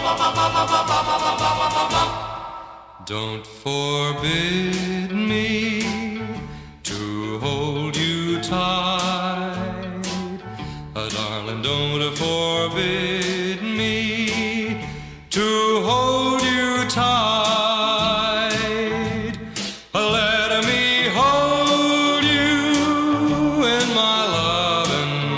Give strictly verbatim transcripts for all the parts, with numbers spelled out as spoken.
Don't forbid me to hold you tight, uh, darling, don't forbid me to hold you tight. Uh, let me hold you in my loving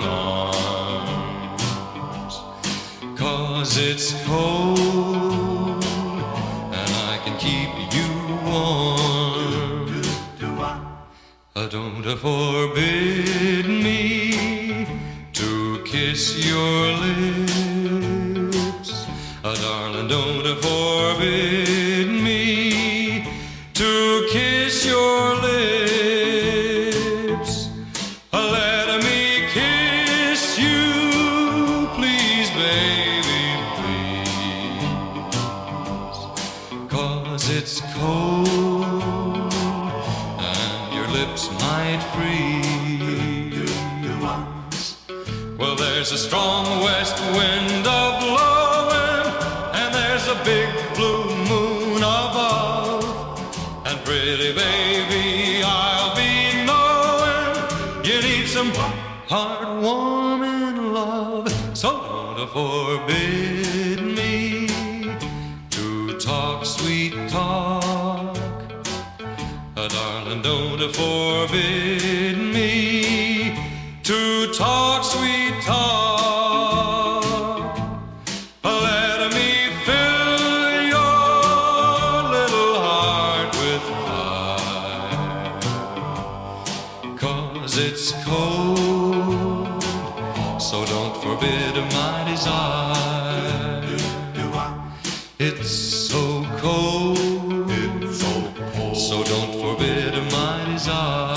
arms, 'cause it's cold and I can keep you warm. Uh, don't forbid me to kiss your lips, uh, darling, don't forbid me to kiss your lips. Uh, let me kiss you, please, baby, please, 'cause it's cold and your lips might freeze. Well, there's a strong west wind a-blowing, and there's a big blue moon above, and pretty baby, I'll be knowing you need some heartwarming love. So don't forbid me to talk sweet talk, uh, darling, don't forbid me to talk sweet talk. Let me fill your little heart with fire, 'cause it's cold, so don't forbid my desire. It's so cold, so don't forbid my desire.